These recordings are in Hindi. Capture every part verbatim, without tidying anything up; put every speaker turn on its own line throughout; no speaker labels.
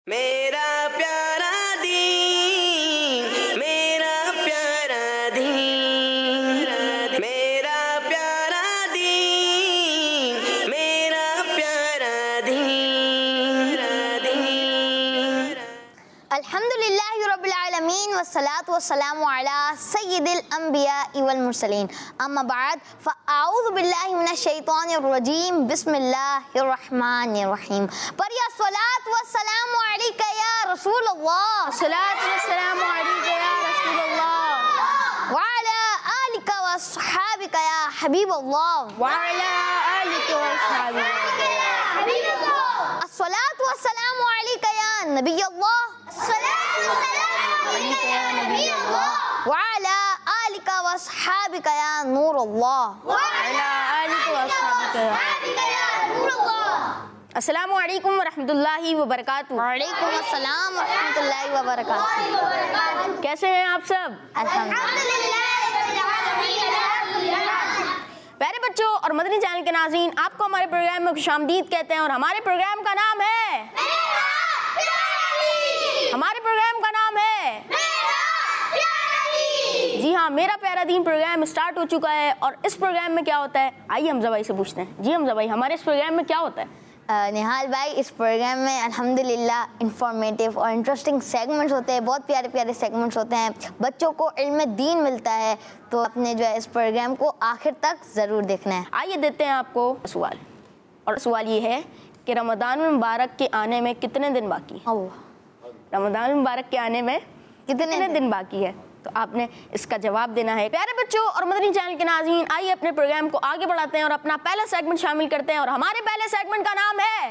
मेरा प्यारा दीन, मेरा प्यारा दीन, मेरा प्यारा दीन, मेरा प्यारा दीन।
अल्हम्दुलिल्लाहि रब्बिल आलमीन वस्सलातु वस्सलामु अला सय्यिदिल अंबियाइ वल मुरसलीन अम्मा बाद फ़अऊज़ु बिल्लाहि मिनश शैतानिर रजीम बिस्मिल्लाहिर रहमानिर रहीम। पर या सलात वस्सलामु अलैका या रसूलल्लाह, सलात वस्सलामु अलैका या रसूलल्लाह व अला आलिका व अस्हाबिका या हबीबल्लाह व अला आलिका व अस्हाबिका या हबीबल्लाह। अस्सलातु वस्सलामु अलैका या नबियल्लाह, वअला आलिका व अस्हाबिका या नूरल्लाह, वअला आलिका व अस्हाबिका या नूरल्लाह। अस्सलामु अलैकुम व रहमतुल्लाहि व बरकातुहू। वालेकुम अस्सलाम व रहमतुल्लाहि व बरकातुहू।
कैसे हैं आप सब?
अल्हम्दुलिल्लाह।
प्यारे बच्चों और मदनी चैनल के नाज़रीन, आपको हमारे प्रोग्राम में खुशामदीद कहते हैं और हमारे प्रोग्राम का नाम है हमारे प्रोग्राम का नाम है जी हाँ, मेरा प्यारा दीन प्रोग्राम स्टार्ट हो चुका है। और इस प्रोग्राम में क्या होता है, आइए हमजा भाई से पूछते हैं। जी हमजा भाई, हमारे इस प्रोग्राम में क्या होता है?
निहाल भाई, इस प्रोग्राम में अल्हम्दुलिल्लाह इंफॉर्मेटिव और इंटरेस्टिंग सेगमेंट्स होते हैं, बहुत प्यारे प्यारे सेगमेंट्स होते हैं, बच्चों को इल्म दीन मिलता है। तो अपने जो है इस प्रोग्राम को आखिर तक ज़रूर देखना है।
आइए देते हैं आपको सवाल, और सवाल ये है कि रमज़ान मुबारक के आने में कितने दिन बाकी है? रमज़ान मुबारक के आने में कितने, कितने दिन बाकी है? तो आपने इसका जवाब देना है। प्यारे बच्चों और मदनी चैनल के नाज़रीन, आइए अपने प्रोग्राम को आगे बढ़ाते हैं और अपना पहला सेगमेंट शामिल करते हैं। और हमारे पहले सेगमेंट का नाम है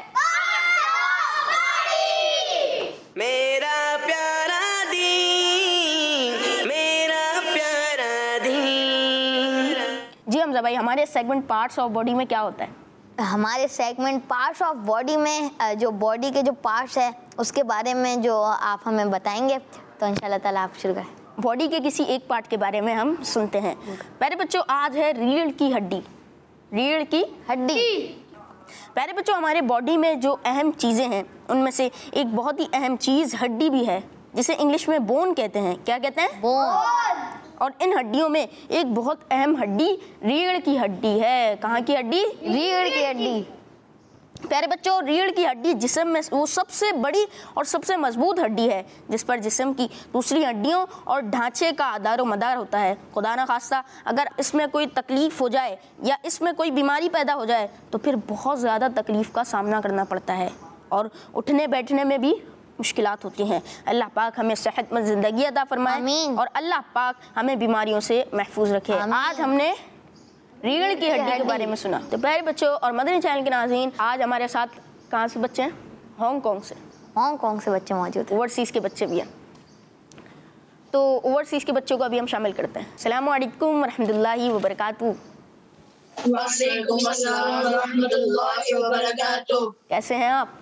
मेरा प्यारा दीन, मेरा प्यारा दीन।
जी हमजा भाई, हमारे सेगमेंट पार्ट्स ऑफ बॉडी में क्या होता है?
हमारे सेगमेंट पार्ट्स ऑफ बॉडी में जो बॉडी के जो पार्ट्स है उसके बारे में जो आप हमें बताएंगे, तो इंशाल्लाह ताला आप शुरू करें।
बॉडी के किसी एक पार्ट के बारे में हम सुनते हैं। प्यारे बच्चों, आज है रीढ़ की हड्डी। रीढ़ की
हड्डी।
प्यारे बच्चों, हमारे बॉडी में जो अहम चीज़ें हैं उनमें से एक बहुत ही अहम चीज़ हड्डी भी है, जिसे इंग्लिश में बोन कहते हैं। क्या कहते हैं?
बोन।
और इन हड्डियों में एक बहुत अहम हड्डी रीढ़ की हड्डी है। कहाँ की हड्डी?
रीढ़ की हड्डी।
प्यारे बच्चों, रीढ़ की हड्डी जिस्म में वो सबसे बड़ी और सबसे मजबूत हड्डी है, जिस पर जिस्म की दूसरी हड्डियों और ढांचे का आधार मदार होता है। खुदा न खास्ता अगर इसमें कोई तकलीफ़ हो जाए या इसमें कोई बीमारी पैदा हो जाए तो फिर बहुत ज़्यादा तकलीफ़ का सामना करना पड़ता है और उठने बैठने में भी मुश्किलात होती हैं। अल्लाह पाक हमें सेहतमंद ज़िंदगी अता फरमाए और अल्लाह पाक हमें बीमारियों से महफूज रखे। आज हमने रीढ़ की हड्डी के बारे में सुना। तो प्यारे बच्चों और मदनी चैनल के नाज़रीन, आज हमारे साथ कहाँ से बच्चे हैं? हांगकांग से।
हांगकांग से बच्चे मौजूद हैं।
ओवरसीज़ के बच्चे भी हैं। तो ओवरसीज़ के बच्चों को अभी हम शामिल करते हैं। अस्सलामु अलैकुम रहमतुल्लाहि व बरकातुहू।
वालेकुम अस्सलाम व रहमतुल्लाहि व बरकातुहू।
कैसे हैं आप?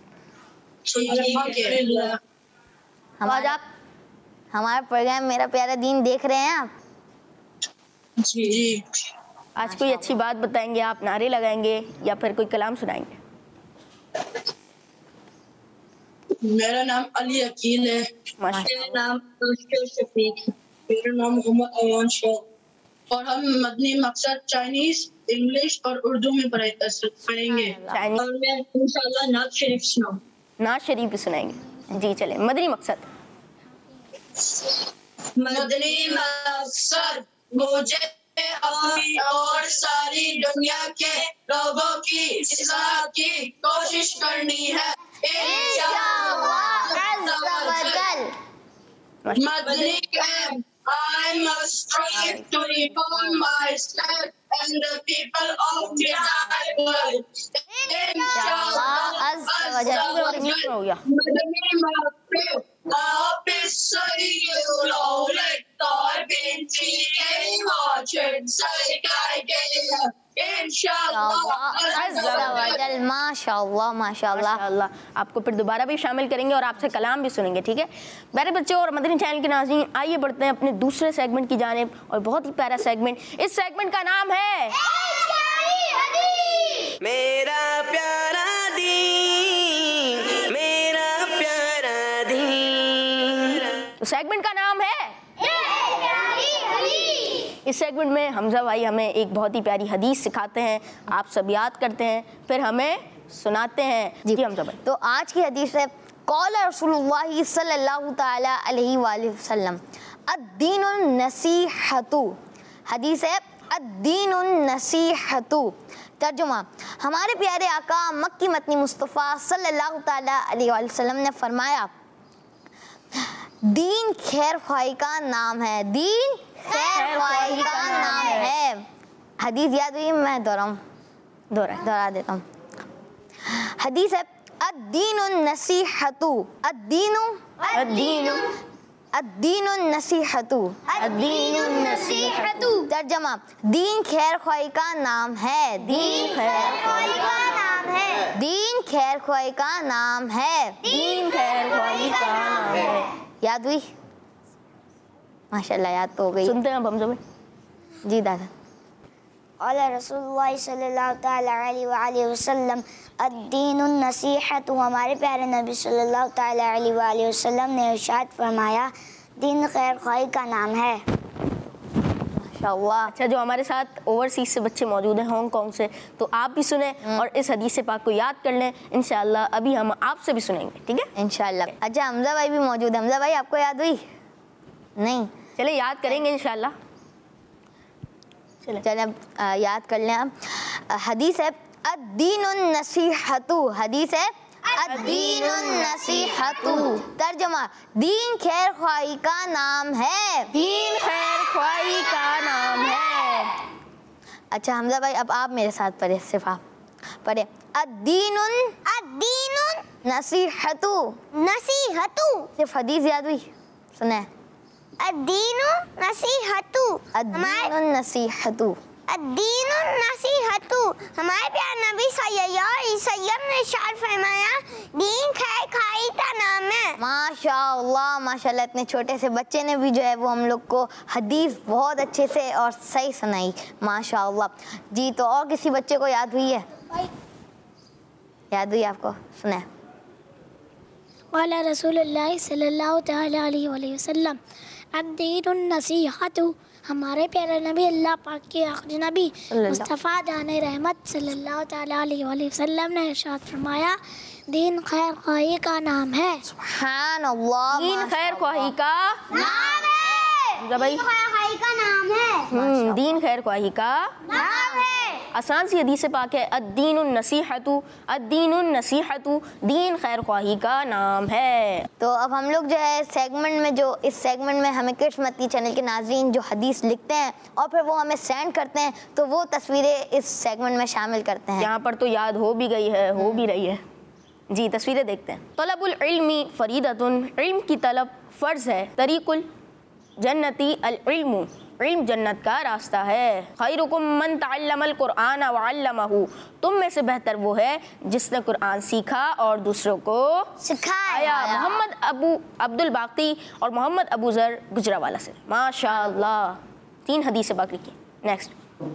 आज आप हमारा प्रोग्राम मेरा प्यारा दीन देख रहे हैं आप?
जी जी।
आज कोई अच्छी बात बताएंगे आप, नारे लगाएंगे या फिर कोई कलाम सुनाएंगे?
मेरा नाम अली अकील है।
मेरा
नाम शफीक। मेरा नाम मोहम्मद अयान शेख। और हम मदनी मकसद चाइनीज, इंग्लिश और उर्दू में पढ़ेंगे। और मैं इंशाल्लाह नात शरीफ सुनाऊं।
नात शरीफ भी सुनाएंगे। जी चले, मदनी मकसद।
मदनी मकसद मुझे अपनी और सारी दुनिया के लोगों की इस्लाह की कोशिश करनी है इंशाअल्लाह अज़्ज़ा व जल। मदनी camp, I must strive to reform myself and the people of the entire world. इंशाअल्लाह
अज़्ज़ा व जल।
हो गया।
मदनी मकसद आप इस सही उलौलत और बिनती के वाचन सही गाइड
इंशाअल्लाह। माशाअल्लाह माशाअल्लाह।
माशाअल्लाह। आपको फिर दोबारा भी शामिल करेंगे और आपसे कलाम भी सुनेंगे, ठीक है? प्यारे बच्चों और मदनी चैनल के नाज़रीन, आइए बढ़ते हैं अपने दूसरे सेगमेंट की जानिब, और बहुत ही प्यारा सेगमेंट। इस सेगमेंट का नाम है
मेरा प्यारा दीन, मेरा प्यारा
सेगमेंट का नाम है इस सेगमेंट में हमजा भाई हमें एक बहुत ही प्यारी हदीस सिखाते हैं, आप सब याद करते हैं, फिर हमें सुनाते हैं। जी हमजा भाई।
तो आज की हदीस है कौल रसूलुल्लाह सल्लल्लाहु तआला अलैहि वसल्लम अद्दीनुन नसीहतु। हदीस है अद्दीनुन नसीहतु। तर्जुमा, हमारे प्यारे आका मक्की मदनी मुस्तफ़ा सल्लल्लाहु तआला अलैहि वसल्लम ने फरमाया दीन खैर ख्वाही का नाम है। दीन खैर ख्वाही का नाम है। हदीस याद हुई? मैं दोहराऊं
दोहरा
दोहरा देता हूँ। हदीस है अद्दीनुन नसीहतु। अद्दीनु
अद्दीनु
अद्दीनुन नसीहतु।
अद्दीनुन नसीहतु।
तर्जमा, दीन खैर ख्वाही का नाम है। दीन खैर ख्वाही का नाम है। दीन खैर ख्वाही का नाम है।
दीन खैर ख्वाही का नाम है।
याद हुई? माशाल्लाह याद तो हो गई।
सुनते हैं अब हमजा भाई।
जी दादा।
क़ाल रसूलुल्लाह सल्लल्लाहु तआला अलैहि वसल्लम अद्दीनुन नसीहतु। हमारे प्यारे नबी सल्लल्लाहु तआला अलैहि वसल्लम ने इरशाद फरमाया दीन खैर ख्वाही का नाम है।
माशाल्लाह।
अच्छा, जो हमारे साथ ओवरसीज से बच्चे मौजूद हैं हांगकांग से, तो आप भी सुने और इस हदीस पाक को याद कर लें। इंशाल्लाह अभी हम आपसे भी सुनेंगे, ठीक है
इंशाल्लाह। अच्छा, हमजा भाई भी मौजूद है। हमजा भाई आपको याद हुई? नहीं,
चले याद करेंगे इंशाल्लाह। चले
चले अब आ, याद कर लें आप। हदीस है अद्दीनुन नसीहतु। हदीस है अद्दीनुन नसीहतु। तर्जुमा, दीन खैर ख्वाही का नाम है।
दीन खैर ख्वाही का नाम है।
अच्छा हमजा भाई, अब आप मेरे साथ पढ़े, सिर्फ आप पढ़े अद्दीनुन
अद्दीनुन
नसीहतु।
नसीहतु।
सिर्फ हदीस याद हुई? सुने
अद्दीनु नसीहतु।
अद्दीनुन नसीहतु।
अद्दीनुन नसीहतु। हमारे प्यारे नबी सल्लल्लाहु अलैहि वसल्लम ने इरशाद फरमाया दीन खैर ख्वाही का नाम है।
माशाअल्लाह माशाअल्लाह। इतने छोटे से बच्चे ने भी जो है वो हम लोग को हदीस बहुत अच्छे से और सही सुनाई, माशाअल्लाह। जी, तो और किसी बच्चे को याद हुई है? याद हुई आपको? सुने
क़ाल रसूलुल्लाह सल्लल्लाहु तआला अलैहि वसल्लम अद्दीनुन नसीहतु। हमारे प्यारे नबी अल्लाह पाक के आखिरी नबी मुस्तफ़ा जाने रहमत सल्लल्लाहु तआला अलैहि वसल्लम ने इरशाद फरमाया दीन खैर ख्वाही का नाम है।
सुभान अल्लाह।
दीन खैर ख्वाही का
नाम है।
जा भाई।
दीन खैर ख्वाही का नाम है।
हम्म, दीन खैर ख्वाही का
नाम है।
आसान सी हदीस पाक है अद्दीनुन नसीहतु। अद्दीनुन नसीहतु, दीन खैर ख्वाही का नाम है।
तो अब हम लोग जो है सेगमेंट में, जो इस सेगमेंट में हमें किड्स मती चैनल के नाज़रीन जो हदीस लिखते हैं और फिर वो हमें सेंड करते हैं, तो वो तस्वीरें इस सेगमेंट में शामिल करते हैं।
यहाँ पर तो याद हो भी गई है, हो भी रही है। जी, तस्वीरें देखते हैं। तलबुल इल्मी फरीदतुन। इल्म की तलब फ़र्ज़ है। तरीकुल जन्नती अल इल्मु। इल्म जन्नत का रास्ता है। खैरुकुम मन तअल्लमल कुरआन व अल्लमहु। तुम में से बेहतर वो है जिसने कुरान सीखा और दूसरों को सिखाया। मोहम्मद अबू अब्दुल बाकी और मोहम्मद अबू ज़र गुजरावाला से। माशाअल्लाह। तीन हदीसें बाकी की। नेक्स्ट।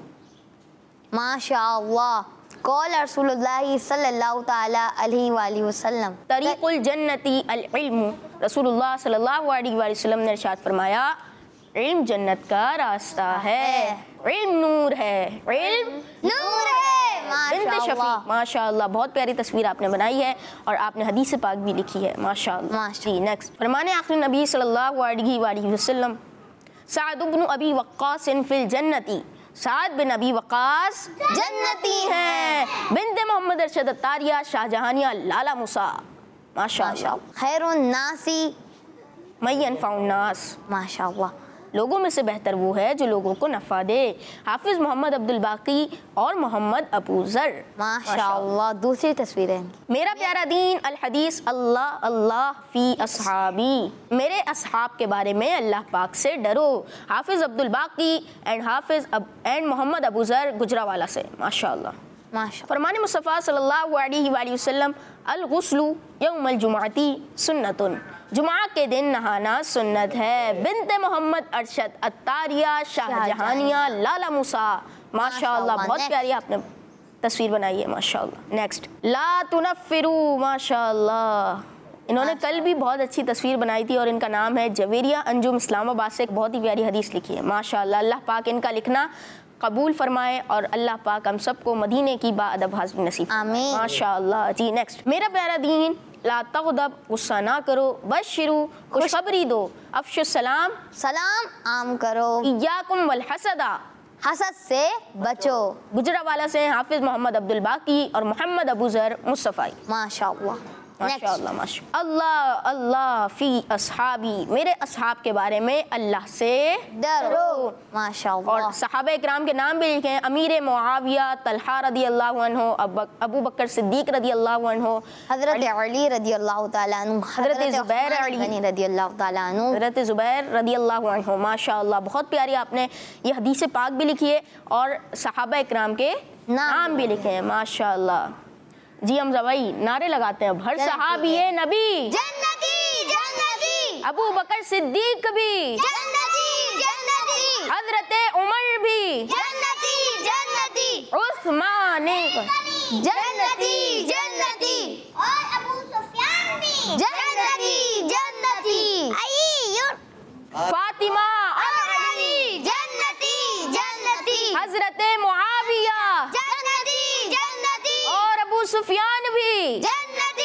माशाअल्लाह। कौल रसूलुल्लाह सल्लल्लाहु तआला अलैहि वसल्लम
तरीकुल जन्नती अल इल्मु। रसूलुल्लाह सल्लल्लाहु अलैहि वसल्लम ने इरशाद फरमाया इल्म जन्नत का रास्ता है। इल्म नूर है। इल्म
नूर है।
बिन्त शफी।
माशाअल्लाह।
माशाअल्लाह, बहुत प्यारी तस्वीर आपने बनाई है और आपने हदीस पाक भी लिखी है। माशाअल्लाह।
माशाअल्लाह।
जी, नेक्स्ट। फरमाने आखिरी नबी सल्लल्लाहु अलैहि वसल्लम साद इब्न अबी वक्कास फिल जन्नती। साद बिन अबी वक्कास जन्नती हैं। बिन्त मोहम्मद अरशद अत्तारिया शाहजहानिया लाला मुसा। माशाअल्लाह।
खैरुन नासी
मय्यन फाउन्नास।
माशाअल्लाह।
लोगों में से बेहतर वो है जो लोगों को नफ़ा दे। हाफिज़ मोहम्मद अब्दुल बाकी और मोहम्मद अबू ज़र।
माशाअल्लाह। दूसरी तस्वीरें।
मेरा प्यारा दीन अल हदीस अल्लाह अल्लाह फ़ी अस्हाबी। मेरे अस्हाब के बारे में अल्लाह पाक से डरो। हाफिज़ अब्दुल बाकी एंड हाफिज़ एंड मोहम्मद अबू ज़र गुजरावाला से। माशाअल्लाह।
माशा
फरमाने मुस्तफ़ा सल्लल्लाहु अलैहि वसल्लम अल गुस्लु यौमल जुमाती सुन्नतुन। जुमा के दिन नहाना सुन्नत है। बिन्ते मोहम्मद अरशद अत्तारिया शाहजहानिया लाला मुसा। माशाअल्लाह, बहुत प्यारी आपने तस्वीर बनाई है। माशाअल्लाह। नेक्स्ट। ला तुनफ़िरू। माशाअल्लाह। इन्होंने कल भी बहुत अच्छी तस्वीर बनाई थी और इनका नाम है जवेरिया अंजुम, इस्लामाबाद से एक बहुत ही प्यारी हदीस लिखी है माशाअल्लाह। अल्लाह पाक इनका लिखना कबूल फरमाए और अल्लाह पाक हम सबको मदीने की बाअदब हाज़िरी नसीब
आमीन
माशाअल्लाह। जी नेक्स्ट, मेरा प्यारा दीन ला तग़दब, गुस्सा ना करो, बशरू खुशखबरी दो, अफ़शु सलाम
सलाम आम करो,
इय्याकुम वल हसदा
हसद से बचो।
गुजरावाला से हाफिज मोहम्मद अब्दुल बाकी और मोहम्मद अबू ज़र मुस्तफ़ाई
माशाअल्लाह।
माशाअल्लाह माशाअल्लाह। अल्लाह अल्लाह फ़ी अस्हाबी, मेरे अस्हाब के बारे में अल्लाह से
डरो माशाअल्लाह।
और सहाबा इकराम के नाम भी लिखे हैं, अमीर मुआविया तलहा रदी अल्लाह अन्हु, अबू बकर सिद्दीक रदी अल्लाह अन्हु,
हज़रत अली रदी अल्लाह ताला अन्हु,
हज़रत ज़ुबैर अली
रदी अल्लाह ताला अन्हु,
हज़रत ज़ुबैर रदी अल्लाह अन्हु माशाअल्लाह। बहुत प्यारी आपने ये हदीस पाक भी लिखी है और सहाबा इकराम के नाम भी लिखे हैं माशाअल्लाह। जी हम भाई नारे लगाते हैं, हर सहाबी नबी
जन्नती जन्नती,
अबू बकर सिद्दीक भी
जन्नती जन्नती,
हज़रत उमर भी
जन्नती जन्नती,
उस्मान
जन्नती जन्नती, और अबू सुफियान भी जन्नती जन्नती,
फातिमा और
अली जन्नती जन्नती,
हज़रत मुआविया
जन्नती जन्नती,
और अबू सुफियान भी
जन्नती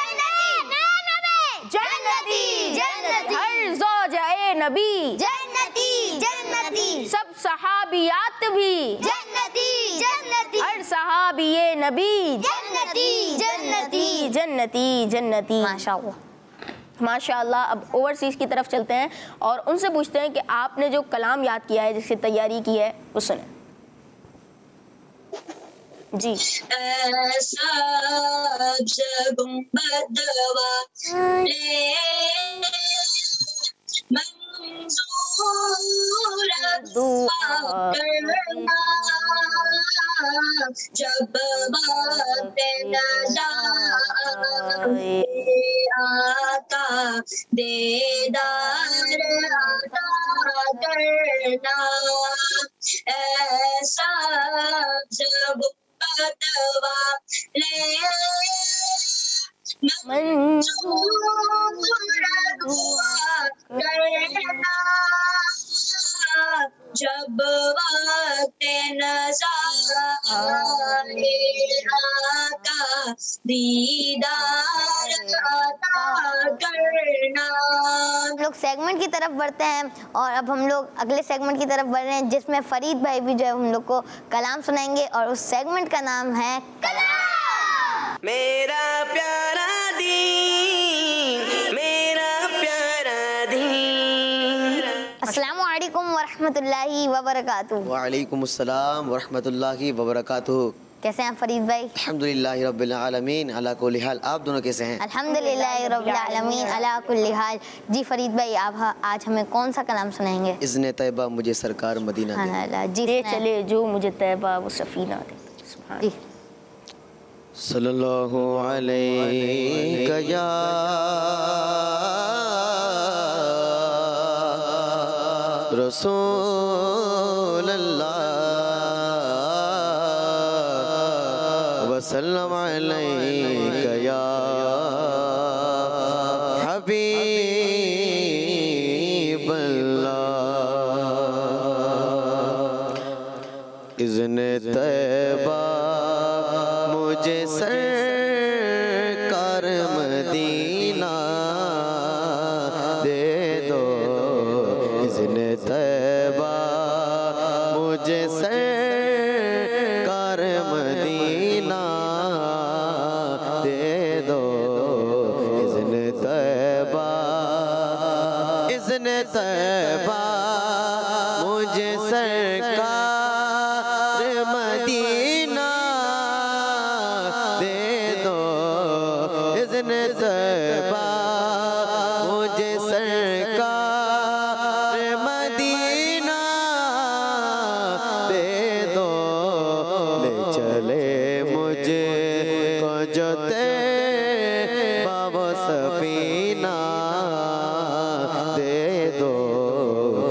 जन्नती, जन्नती
हर ज़ौजाए नबी
जन्नती जन्नती,
सब सहाबियात भी
जन्नती जन्नती,
हर सहाबिये नबी
जन्नती जन्नती
जन्नती जन्नती
माशाअल्लाह।
माशाअल्लाह। अब ओवरसीज़ की तरफ चलते हैं और उनसे पूछते हैं कि आपने जो कलाम याद किया है, जिसकी तैयारी की है, वो सुने जी।
ऐसा गुंबद वाले मंजूर करना, जब वक्त नज़ारे आता देदार अता करना, ऐसा जब बदवा ले मंजूर दुआ करना, जब वक्त नज़ारे आका दीदार अता करना।
हम लोग सेगमेंट की तरफ बढ़ते हैं और अब हम लोग अगले सेगमेंट की तरफ बढ़ रहे हैं, जिसमें फरीद भाई भी जो है हम लोग को कलाम सुनाएंगे और उस सेगमेंट का नाम है कलाम।
मेरा प्यारा दीन, मेरा प्यारा दीन।
अस्सलामु अलैकुम वरहमतुल्लाहि वबरकातुहू।
वालेकुम अस्सलाम वरहमतुल्लाहि वबरकातुहू।
कैसे हैं फरीद भाई?
अल्हम्दुलिल्लाहि रब्बिल आलमीन अला कुल्ली हाल। आप दोनों कैसे हैं?
अल्हम्दुलिल्लाहि रब्बिल आलमीन अला कुल्ली हाल। जी फरीद भाई, आप आज हमें कौन सा कलाम सुनाएंगे?
इज़्ने तैयबा मुझे सरकार मदीना दे।
जी
ले चले जो मुझे तैयबा वो सफीना दे।
जी
सल्लल्लाहु अलैहि या रसूल अल्लाह वसल्लम अलैका या हबीब अल्लाह। इज़्ने तैयबा मुझे सरकार मदीना दे दो, इज़्ने तैयबा मुझे सरकार मदीना दे दो, इज़्ने तैयबा, इज़्ने तैयबा मुझे सरकार मदीना दे दो, इज़्ने तैयबा मुझे सरकार मदीना दे दो, ले चले मुझे को जो तैयबा वो सफीना दे दो,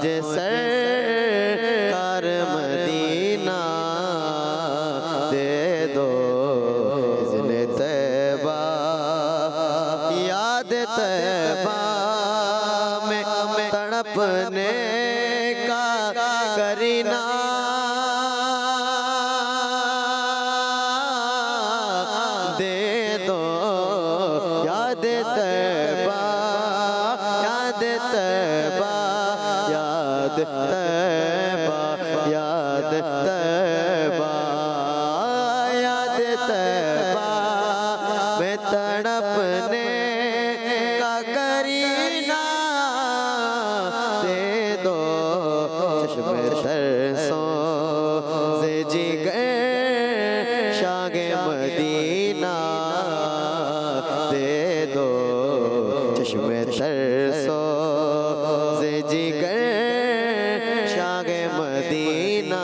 मुझे सरकार मदीना दे दो इज़्ने तैबा याद तैबा में तड़पने का करीना दे दो याद तैबा याद तैबा याद तैबा याद तैबा याद तैबा में तड़पने का करीना दे दो चश्मे सरसों से जिगर शागे मदीना दे दो चश्मे सरसों से जिगर शागे मदीना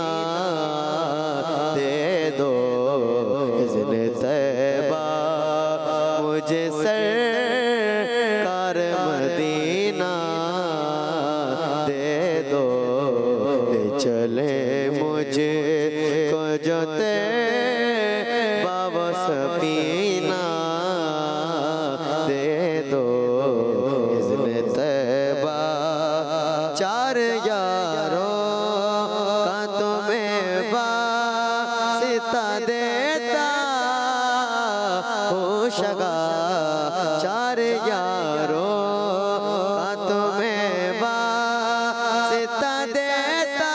दे दो इज़्ने तैबा मुझे सरकार मदीना दे दो ले चले मुझे को जो तैबा वो सफीना दे दो इज़्ने तैबा चार यारों का तुम्हें वास्ता देता होशगा चार यारों का तुम्हें वास्ता देता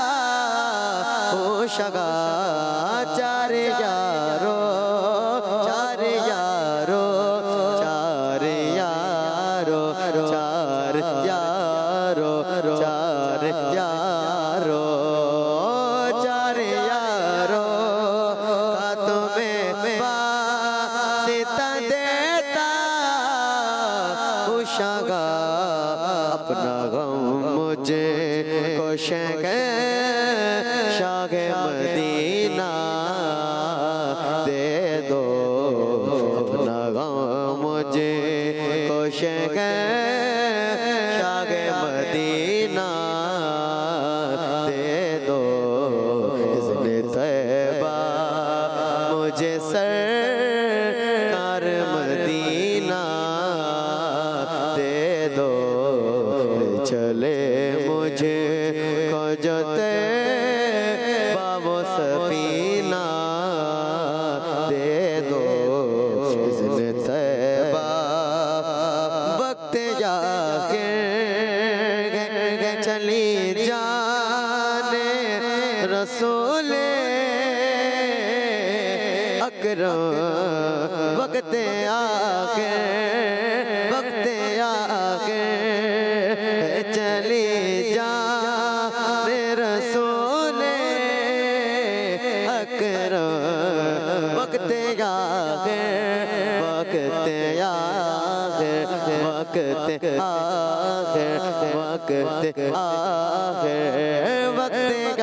होशगा चार यारों चार यारों चार यारों चार यारों चार यारों चार यारों का तुम्हें वास्ता देता होशगा अपना गम मुझे को शेंगे शागे मदीना दे दो अपना गम मुझे को शेंगे शागे मदीना दे दो इज़्ने तैबा मुझे सरकार मदीना दे दो ले चले मुझे को जो तैबा वो सफीना दे दो इज़्ने तैबा वक्त आखिर चली जाने रसूले अकरम वक्त आखिर वक्त आखिर चली जाने रसूले अकरम वक्त आखिर वक्त आखिर वक्त आखिर वक्त आखिर वक्त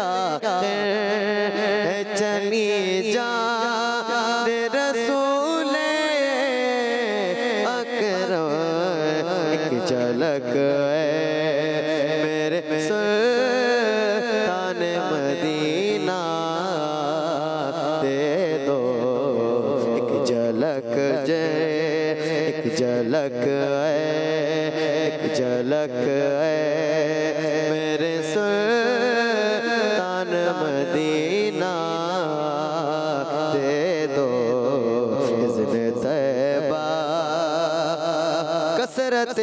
आखिर चली जाने रसूले अकरम एक झलक है मेरे सुल्तान मदीना दे दो एक झलक जे एक झलक है एक झलक है मेरे सुल्तान मदीना दे दो इज़्ने तैबा कसरत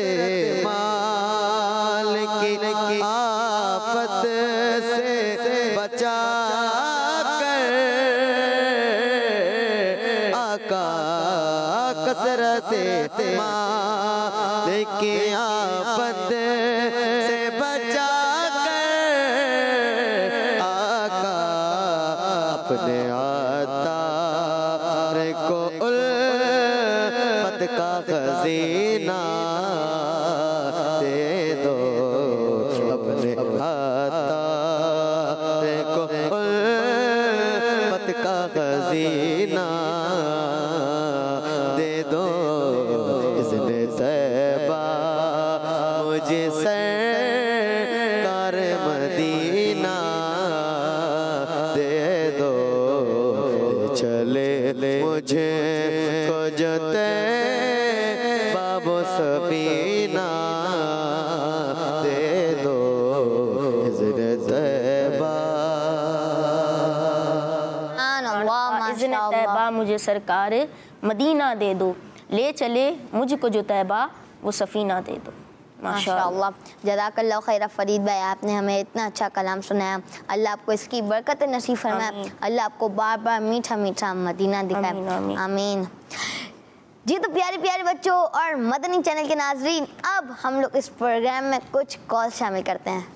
माल की आफत से बचा कर आका कसरत माल की आफत से बचा कर आका अपने आता को उल्फत का खजीना दे दो अपने आता को उल्फत का खजीना दे दो इज़्ने तैबा मुझे सरकार
मुझे सरकार मदीना दे दो, ले चले मुझको जो तैबा वो सफ़ीना दे दो।
माशाअल्लाह, जज़ाकल्लाह खैर फरीद भाई, आपने हमें इतना अच्छा कलाम सुनाया। अल्लाह आपको इसकी बरकत नसीब फरमाए, अल्लाह आपको बार बार मीठा मीठा मदीना दिखाए, आमीन। जी तो प्यारे प्यारे बच्चों और मदनी चैनल के नाजरीन, अब हम लोग इस प्रोग्राम में कुछ कॉल शामिल करते हैं।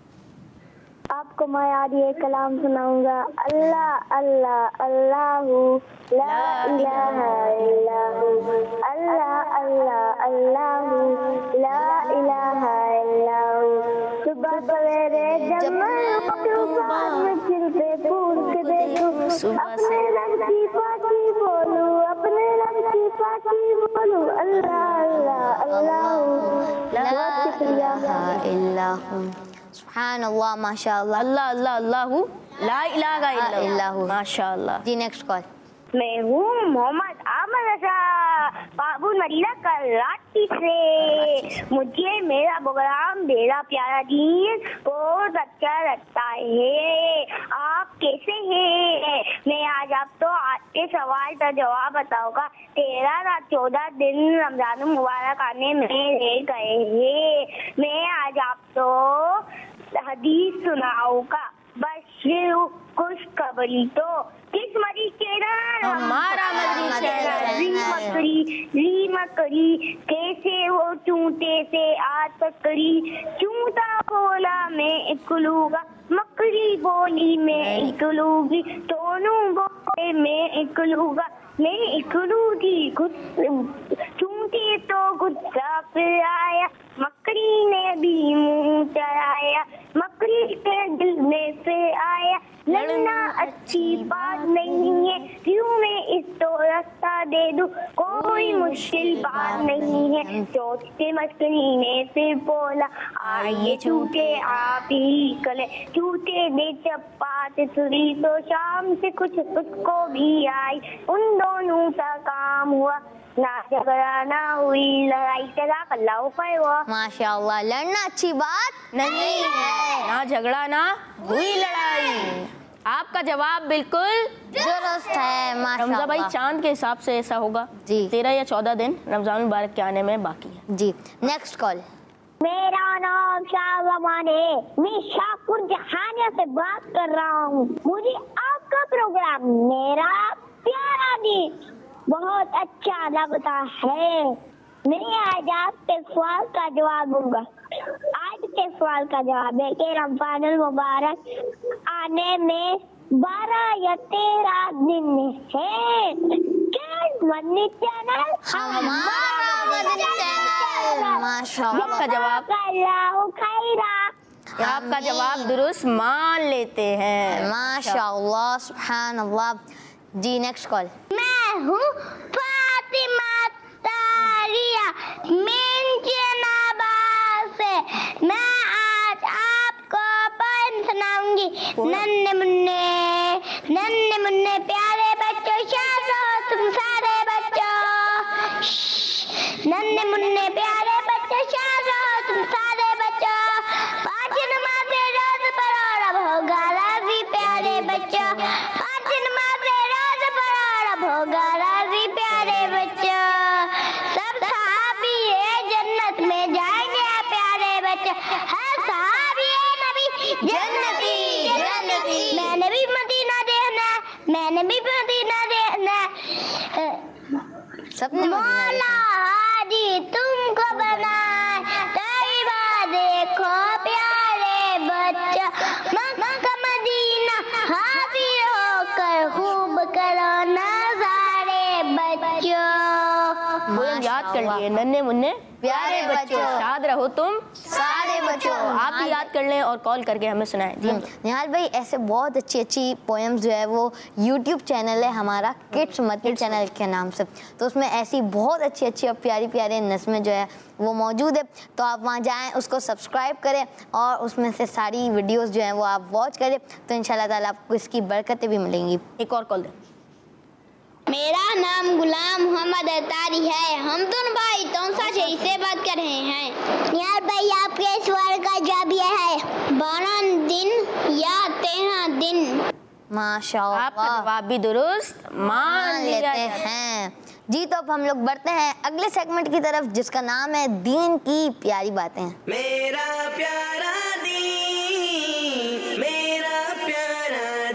आपको मैं आज ये कलाम सुनाऊंगा। अल्लाह अल्लाह अल्लाहू ला इलाहा इल्लहू, अल्लाह अल्लाह अल्लाहू ला इलाहा इल्लहू। सुबह सवेरे जब मैं उठूं बाद में चिल्ते फूल के देखूं, अपने रब की पाकी बोलूं, अपने रब की पाकी बोलूं। अल्लाह अल्लाह अल्लाहू ला इलाहा इल्लहू। सुभानअल्लाह, माशाअल्लाह,
अल्लाह अल्लाह अल्लाहू ला इलाहा इल्लल्लाहु, माशाअल्लाह।
जी नेक्स्ट कॉल।
मैं हूँ मोहम्मद आमद रजा बाबू मदीना कराची से। मुझे मेरा प्रोग्राम मेरा प्यारा दीन बहुत अच्छा लगता है। आप कैसे हैं? मैं आज आपको आपके सवाल का जवाब बताऊंगा। तेरह रात चौदह दिन रमजान मुबारक आने में रह गए हैं। मैं आज आपको हदीस सुनाऊंगा। बशीर खुशखबरी तो किस मरी चैनल?
हमारा मदनी चैनल।
री मकड़ी री मकड़ी कैसे वो चूंटे से आ सकरी, चूंटा बोला मैं इकलूगा, मकड़ी बोली मैं इकलूगी, दोनों बोले मैं इकलूगा, मैं इकलू थी चूंटे तो गुस्सा फिर आया, मकड़ी ने भी मुंह चढ़ाया, मकड़ी के दिल में फिर आया, लड़ना अच्छी बात नहीं है, क्यों मैं इसको रास्ता दे दूं, कोई मुश्किल बात नहीं है। चौथे मकड़ी ने फिर बोला, आइए छूटे आप ही कले, छूटे दे चपात सुरी तो शाम से कुछ उसको भी आई, उन दोनों का काम हुआ, ना झगड़ा ना हुई लड़ाई। जज़ाकल्लाहु खैर।
माशाअल्लाह, लड़ना अच्छी बात
नहीं है, ना झगड़ा ना हुई लड़ाई। आपका जवाब बिल्कुल
दुरुस्त है,
रमजा भाई।
माशाअल्लाह।
चांद के हिसाब से ऐसा होगा
जी।
तेरह या चौदह दिन रमजान मुबारक के आने में बाकी है।
जी नेक्स्ट कॉल।
मेरा नाम शाहजमान है, मैं शाहपुर जहानिया से बात कर रहा हूँ। मुझे आपका प्रोग्राम मेरा प्यारा दिन बहुत अच्छा लगता है। मैं आज आपके सवाल का जवाब दूंगा। आज के सवाल का जवाब है कि रमजान मुबारक आने में बारह या तेरह दिन है। क्या मदनी चैनल?
हमारा मदनी चैनल। माशाअल्लाह।
आपका जवाब
अल्लाह खैरा।
आपका जवाब दुरुस्त मान लेते हैं।
माशाअल्लाह, सुभानअल्लाह। जी नेक्स्ट कॉल।
मैं हूँ फातिमा तारिया मिंजनाबाद से। मैं आज आपको पोएम सुनाऊंगी। नन्हे मुन्ने नन्हे मुन्ने प्यारे बच्चों, शादो तुम सारे बच्चों, नन्हे मुन्ने प्यारे बच्चों, शादो तुम सारे बच्चों, पाँच नमाज़ें रोज़ पढ़ो, रब होगा राज़ी प्यारे बच्चों, पाँच नमाज़ें रोज़ पढ़ो, रब होगा राज़ी प्यारे बच्चों, सब सहाबी जन्नत में जाएंगे प्यारे बच्चों, हर सहाबी नबी जन्नती जन्नती। मैंने भी मदीना देखना, मैंने भी मदीना देखना,
सबने
मौला हाजी तुमको बनाए, तैयबा देखो प्यारे बच्चा, मक्का मदीना हाजिर होकर खूब करो नज़ारे बच्चों।
पोएम याद कर लिए, नन्हे मुन्ने
प्यारे बच्चों,
शाद रहो तुम
सारे बच्चों।
आप भी याद कर लें और कॉल करके हमें सुनाएं। जी
निहाल भाई, ऐसे बहुत अच्छी अच्छी पोएम्स जो है वो यूट्यूब चैनल है हमारा किड्स मदनी चैनल के नाम से, तो उसमें ऐसी बहुत अच्छी अच्छी और प्यारी प्यारे नस्में जो है वो मौजूद है, तो आप वहाँ जाएं, उसको सब्सक्राइब करें और उसमें से सारी वीडियोस जो हैं वो आप वॉच करें, तो इंशाल्लाह ताला आपको इसकी बरकतें भी मिलेंगी।
एक और कॉल दें।
मेरा नाम गुलाम मोहम्मद अतारी है। हम दोनों भाई तौसा शहर से बात कर रहे हैं।
यार भाई, आपके सवाल का जवाब यह है,
बारह दिन या तेरह दिन।
माशाअल्लाह,
आपका जवाब भी दुरुस्त मान लिया
लेते
जाता है।
हैं जी। तो अब हम लोग बढ़ते हैं अगले सेगमेंट की तरफ, जिसका नाम है दीन की प्यारी बातें।
मेरा प्यारा दीन, मेरा प्यारा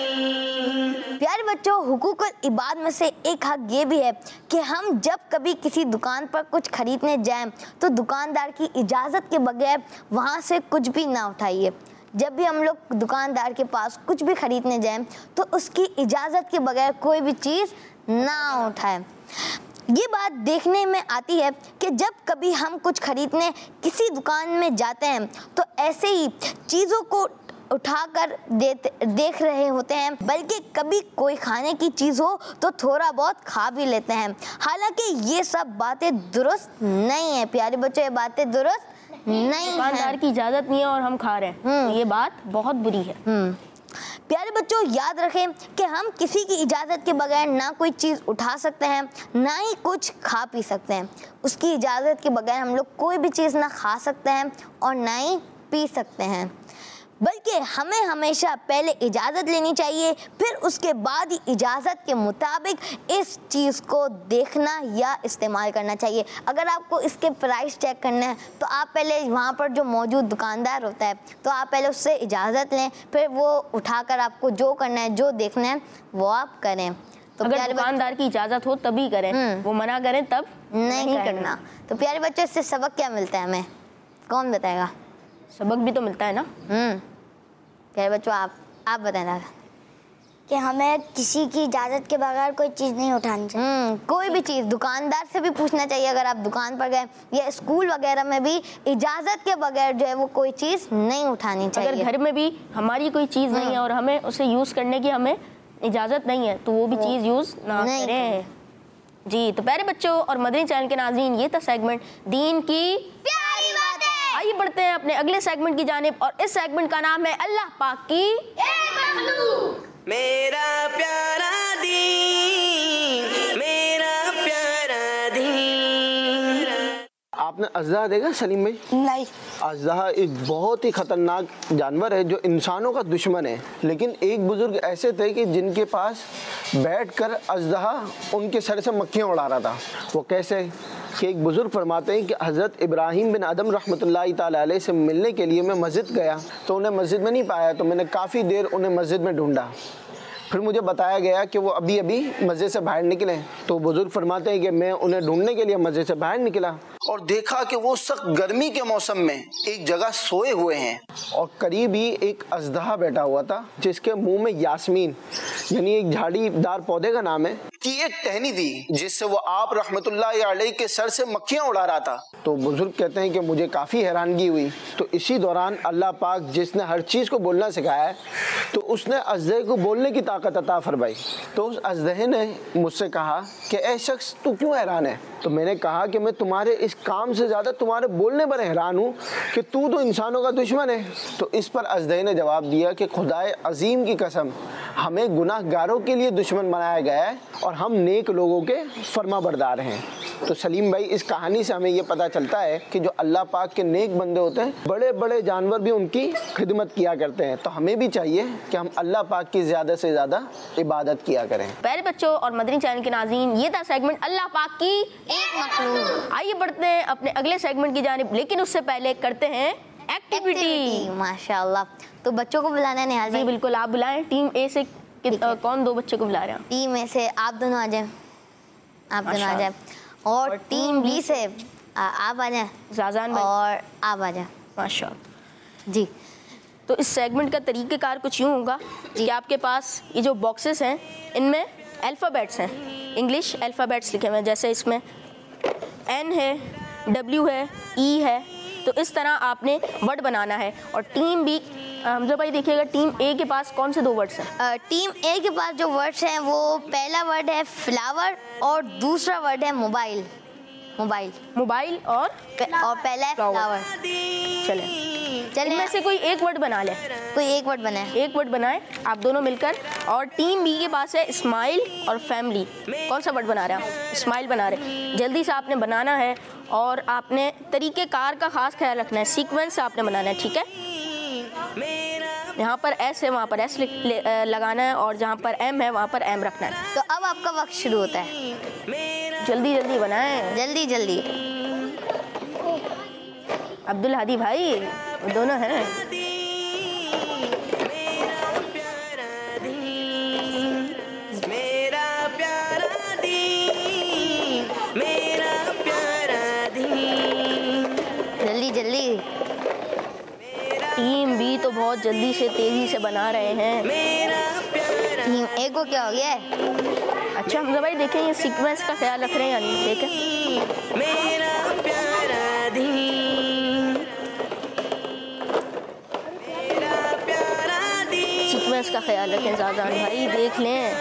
दीन।
प्यारे बच्चों, हुकूकुल इबाद में से एक हक ये भी है कि हम जब कभी किसी दुकान पर कुछ खरीदने जाएं तो दुकानदार की इजाज़त के बगैर वहाँ से कुछ भी ना उठाइए। जब भी हम लोग दुकानदार के पास कुछ भी खरीदने जाएं तो उसकी इजाज़त के बगैर कोई भी चीज़ ना उठाएं। ये बात देखने में आती है कि जब कभी हम कुछ खरीदने किसी दुकान में जाते हैं तो ऐसे ही चीज़ों को उठाकर देख रहे होते हैं, बल्कि कभी कोई खाने की चीज़ हो तो थोड़ा बहुत खा भी लेते हैं। हालांकि ये सब बातें दुरुस्त नहीं है प्यारे बच्चों, ये बातें दुरुस्त नहीं है।
दुकानदार की इजाजत नहीं है और हम खा रहे हैं, तो ये बात बहुत बुरी है।
प्यारे बच्चों, याद रखें कि हम किसी की इजाज़त के बगैर ना कोई चीज़ उठा सकते हैं, ना ही कुछ खा पी सकते हैं। उसकी इजाज़त के बगैर हम लोग कोई भी चीज़ ना खा सकते हैं और ना ही पी सकते हैं, बल्कि हमें हमेशा पहले इजाज़त लेनी चाहिए, फिर उसके बाद ही इजाज़त के मुताबिक इस चीज़ को देखना या इस्तेमाल करना चाहिए। अगर आपको इसके प्राइस चेक करना है तो आप पहले वहाँ पर जो मौजूद दुकानदार होता है तो आप पहले उससे इजाज़त लें, फिर वो उठाकर आपको जो करना है, जो देखना है वो आप करें। तो
अगर दुकानदार की इजाज़त हो तभी करें, वो मना करें तब
नहीं,
नहीं
करना।
करना।
तो प्यारे बच्चों, इससे सबक क्या मिलता है हमें, कौन बताएगा?
सबक भी तो मिलता है ना।
हम्म प्यारे बच्चों, आप आप बताएं दादा।
कि हमें किसी की इजाज़त के बगैर कोई चीज़ नहीं उठानी चाहिए।
हम्म कोई भी चीज़ दुकानदार से भी पूछना चाहिए। अगर आप दुकान पर गए या स्कूल वगैरह में भी इजाज़त के बगैर जो है वो कोई चीज़ नहीं उठानी चाहिए।
अगर घर में भी हमारी कोई चीज़ नहीं है और हमें उसे यूज़ करने की हमें इजाज़त नहीं है तो वो भी चीज़ यूज़ ना करें जी। तो प्यारे बच्चों और मदनी चैनल के नाज़रीन, ये था सेगमेंट दीन की
प्यारी बातें।
आइए बढ़ते हैं अपने अगले सेगमेंट की जानिब, और इस सेगमेंट का नाम है अल्लाह पाक की
मेरा प्यारा दीन, मेरा प्यारा दीन।
आपने अज़दा देखा सलीम भाई?
नहीं।
अज़दा एक बहुत ही ख़तरनाक जानवर है जो इंसानों का दुश्मन है, लेकिन एक बुज़ुर्ग ऐसे थे कि जिनके पास बैठकर अज़दा उनके सर से मक्खियाँ उड़ा रहा था। वो कैसे कि एक बुज़ुर्ग फरमाते हैं कि हज़रत इब्राहीम बिन अदम रहमतुल्लाहि ताला अलैह से मिलने के लिए मैं मस्जिद गया तो उन्हें मस्जिद में नहीं पाया, तो मैंने काफ़ी देर उन्हें मस्जिद में ढूंढा। फिर मुझे बताया गया कि वो अभी अभी मस्जिद से बाहर निकले। तो बुजुर्ग फरमाते हैं कि मैं उन्हें ढूंढने के लिए मस्जिद से बाहर निकला और देखा कि वो सख्त गर्मी के मौसम में एक जगह सोए हुए हैं और करीब ही एक अज़दा बैठा हुआ था जिसके मुंह में यास्मीन यानी एक झाड़ीदार पौधे का नाम है की एक टहनी थी, जिससे वो आप रहमतुल्लाहि अलैह के सर से मक्खियां उड़ा रहा था। तो बुजुर्ग कहते हैं कि मुझे काफ़ी हैरानगी हुई। तो इसी दौरान अल्लाह पाक जिसने हर चीज़ को बोलना सिखाया है तो उसने अज़दे को बोलने की ताकत अता फरमाई। तो उस अज़दे ने मुझसे कहा कि ऐ शख्स तू क्यों हैरान है? तो मैंने कहा कि मैं तुम्हारे इस काम से ज़्यादा तुम्हारे बोलने पर हैरान हूँ कि तू तो इंसानों का दुश्मन है। तो इस पर अज़दे ने जवाब दिया कि खुदाए अजीम की कसम, हमें गुनाहगारों के लिए दुश्मन बनाया गया है और हम नेक लोगों के फर्मा बरदार हैं। तो सलीम भाई, इस कहानी से हमें ये पता चलता है कि जो अल्लाह पाक के नेक बंदे होते हैं, बड़े बड़े जानवर भी उनकी खिदमत किया करते हैं। तो हमें भी चाहिए कि हम अल्लाह पाक की ज़्यादा से ज़्यादा इबादत किया करें।
प्यारे बच्चों और मदनी चैनल के नाज़रीन, ये था सेगमेंट अल्लाह पाक की
एक मखलूक।
आइए बढ़ते हैं अपने अगले सेगमेंट की जानिब, लेकिन उससे पहले करते हैं एक्टिविटी।
माशाल्लाह। तो बच्चों को बुलाना है निहाल
जी
भाई?
बिल्कुल, आप बुलाएं। टीम ए से कि, आ, कौन दो बच्चे को बुला रहे हैं?
टीम में से आप दोनों आ जाए, आप दोनों आ जाए, और, और टीम बी से आ, आप आ जाए
जाजान भाई
और आप आ जाए।
माशाअल्लाह
जी।
तो इस सेगमेंट का तरीक़ेकार कुछ यूँ होगा कि आपके पास ये जो बॉक्सेस हैं इनमें अल्फ़ाबेट्स हैं, इंग्लिश अल्फ़ाबेट्स लिखे हुए हैं। जैसे इसमें एन है, डब्ल्यू है, ई है। तो इस तरह आपने वर्ड बनाना है। और टीम बी, हमजा भाई देखिएगा, टीम ए के पास कौन से दो वर्ड्स हैं?
टीम ए के पास जो वर्ड्स हैं वो पहला वर्ड है फ्लावर और दूसरा वर्ड है मोबाइल। मोबाइल
मोबाइल और
और पहला है फ्लावर।
चले
चले
इनमें से कोई एक वर्ड बना ले।
कोई एक वर्ड बनाए।
एक वर्ड बनाए आप दोनों मिलकर। और टीम बी के पास है स्माइल और फैमिली। कौन सा वर्ड बना रहे हैं? स्माइल बना रहे। जल्दी से आपने बनाना है और आपने तरीक़ेकार का ख़ास ख्याल रखना है, सीक्वेंस से आपने बनाना है, ठीक है?
मेरा
यहाँ पर एस है वहाँ पर एस लगाना है और जहाँ पर एम है वहाँ पर एम रखना है।
तो अब आपका वक्त शुरू होता है,
जल्दी जल्दी बनाएं,
जल्दी जल्दी।
अब्दुल हादी भाई वो दोनों हैं।
जल्दी जल्दी।
टीम बी तो बहुत जल्दी से तेजी से बना रहे हैं।
टीम ए को क्या हो गया है?
अच्छा हमजा भाई देखें ये सीक्वेंस का ख्याल रख रहे हैं यानी देखें।
मेरा प्यारा दीन, मेरा प्यारा दीन,
सीक्वेंस का ख्याल रखें ज़ादान भाई, देख लें।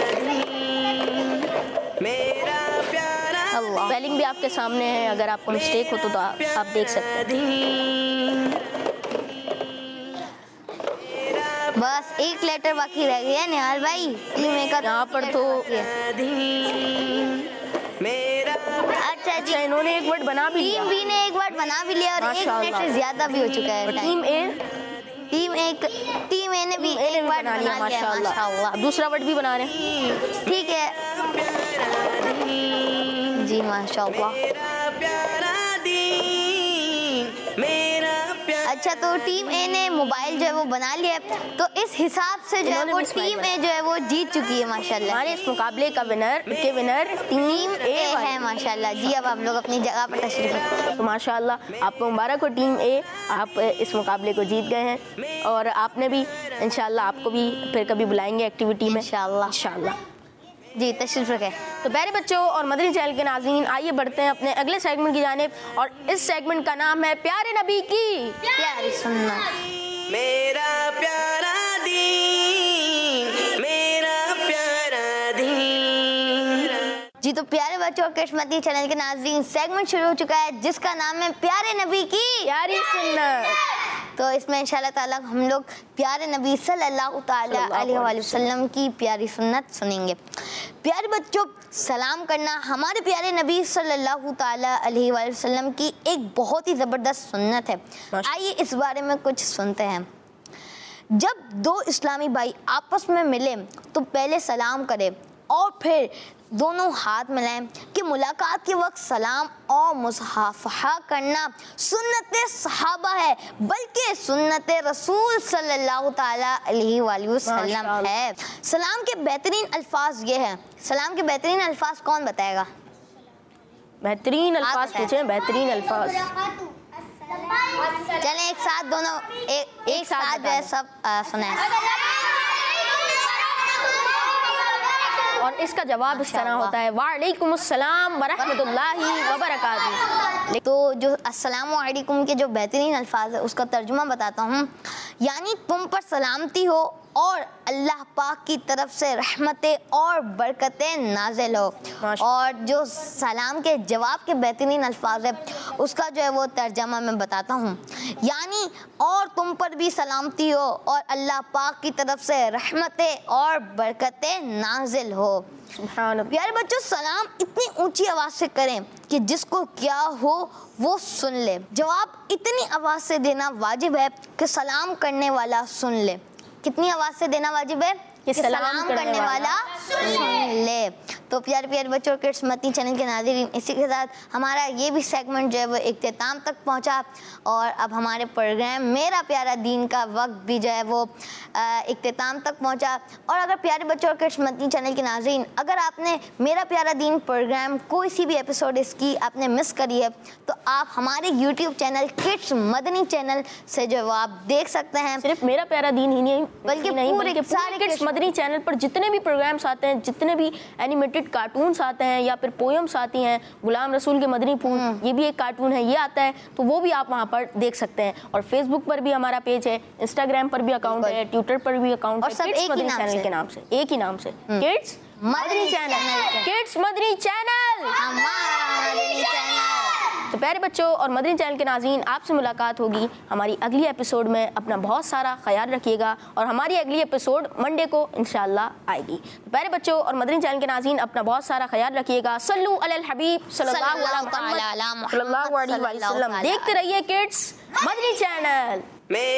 मेरा प्यारा
अल्लाह स्पेलिंग भी आपके सामने है, अगर आपको मिस्टेक हो तो, तो आप, आप देख सकते हैं।
बस एक लेटर बाकी रह गया निहाल भाई। टीम ए का
यहाँ पर तो
मेरा
अच्छा जी,
इन्होंने एक वर्ड बना भी लिया।
टीम बी ने एक वर्ड बना भी लिया और एक मिनट से ज्यादा भी हो चुका है।
टीम ए
टीम एक टीम ए ने भी
ए ने
एक
भी
वर्ड
बना लिया माशाल्लाह।
माशाल्लाह।
दूसरा वर्ड भी बना रहे हैं।
ठीक है जी माशाल्लाह।
प्यारा दीन, मेरा प्यारा।
अच्छा तो टीम ए ने मोबाइल जो है वो बना लिया है, तो इस हिसाब से जो है
इन्होंने
वो
भी स्माइल
टीम ए जो है वो जीत चुकी है माशाल्लाह।
हमारे इस मुकाबले का विनर के विनर टीम
ए
ए
है माशाल्लाह जी। अब आप लोग अपनी जगह पर तशरीफ रखें।
तो माशाल्लाह आपको मुबारक हो टीम ए, आप इस मुकाबले को जीत गए हैं और आपने भी इंशाल्लाह आपको भी फिर कभी बुलाएंगे एक्टिविटी में
इंशाल्लाह
इंशाल्लाह।
जी तशरीफ रखें।
तो प्यारे बच्चों और मदनी चैनल के नाज़रीन, आइए बढ़ते हैं अपने अगले सेगमेंट की जानिब और इस सेगमेंट का नाम है प्यारे नबी की
प्यारी सुन्नत।
मेरा प्यारा दीन, मेरा प्यारा दीन।
जी तो प्यारे बच्चों और किस्मती चैनल के नाज़रीन, सेगमेंट शुरू हो चुका है जिसका नाम है प्यारे नबी की
प्यारी सुन्नत।
तो इसमें इंशाल्लाह ताला हम लोग प्यारे नबी सल्लल्लाहु ताला अलैहि वसल्लम की प्यारी सुन्नत सुनेंगे। प्यारे बच्चों, सलाम करना हमारे प्यारे नबी सल्लल्लाहु ताला अलैहि वसल्लम की एक बहुत ही ज़बरदस्त सुन्नत है। आइए इस बारे में कुछ सुनते हैं। जब दो इस्लामी भाई आपस में मिले तो पहले सलाम करें और फिर दोनों हाथ मिलाएं कि मुलाकात के वक्त सलाम और मुसाफहा करना सुन्नत सहाबा है, बल्कि सुन्नत रसूल सल्लल्लाहु ताला अलैहि वसल्लम है। सलाम के बेहतरीन अल्फाज ये हैं। सलाम के बेहतरीन अल्फाज कौन बताएगा?
बेहतरीन अल्फाज पूछे, बेहतरीन अल्फाज।
चलें एक साथ दोनों एक एक साथ जो है सब सुनाएं।
और इसका जवाब इस तरह होता है वालेकुम अस्सलाम व रहमतुल्लाहि व बरकातुहू।
तो जो अस्सलाम वालेकुम के जो बेहतरीन अल्फाज है उसका तर्जुमा बताता हूँ, यानी तुम पर सलामती हो और अल्लाह पाक की तरफ से रहमतें और बरकतें नाजिल हो। और जो सलाम के जवाब के बेहतरीन अल्फाज है उसका जो है वो तर्जमा मैं बताता हूँ, यानी और तुम पर भी सलामती हो और अल्लाह पाक की तरफ से रहमतें और बरकतें नाजिल हो। प्यारे बच्चों, सलाम इतनी ऊंची आवाज़ से करें कि जिसको क्या हो वो सुन ले। जवाब इतनी आवाज़ से देना वाजिब है कि सलाम करने वाला सुन ले। कितनी आवाज़ से देना वाजिब है कि सलाम, सलाम करने, करने वाला सुन ले। तो प्यारे प्यारे बच्चों के किस्मती चैनल के नाज़रीन, इसी के साथ हमारा ये भी सेगमेंट जो है वो इख्तिताम तक पहुंचा और अब हमारे प्रोग्राम मेरा प्यारा दीन का वक्त भी जो है वो इख्तिताम तक पहुंचा। और अगर प्यारे बच्चों और किस्मती चैनल के नाज़रीन, अगर आपने मेरा प्यारा दीन प्रोग्राम कोई सी भी एपिसोड इसकी आपने मिस करी है तो आप हमारे YouTube channel kids Madani channel से जो है वो आप देख सकते हैं।
सिर्फ मेरा प्यारा दीन ही नहीं बल्कि
नहीं
पूरे सारे किड्स मदनी चैनल पर जितने भी प्रोग्राम्स आते हैं, जितने भी एनिमेटेड कार्टून्स आते हैं या फिर पोएम्स आती हैं, गुलाम रसूल के मदनी फूल ये भी एक कार्टून है, ये आता है, तो वो भी आप वहाँ पर देख सकते हैं। और फेसबुक पर भी हमारा पेज है, इंस्टाग्राम पर भी अकाउंट है, ट्विटर पर भी अकाउंट है, किड्स मदनी चैनल के नाम से, एक ही नाम से kids Madani channel, kids Madani channel
हमारा मदनी चैनल।
तो प्यारे बच्चों और मदनी चैनल के नाज़रीन, आपसे मुलाकात होगी हमारी अगली एपिसोड में। अपना बहुत सारा ख्याल रखिएगा और हमारी अगली एपिसोड मंडे को इंशाल्लाह आएगी। तो प्यारे बच्चों और मदनी चैनल के नाज़रीन, अपना बहुत सारा ख्याल रखिएगा। सल्लू अलल हबीब सल्लल्लाहु अलैहि वसल्लम। देखते रहिए किड्स मदनी चैनल।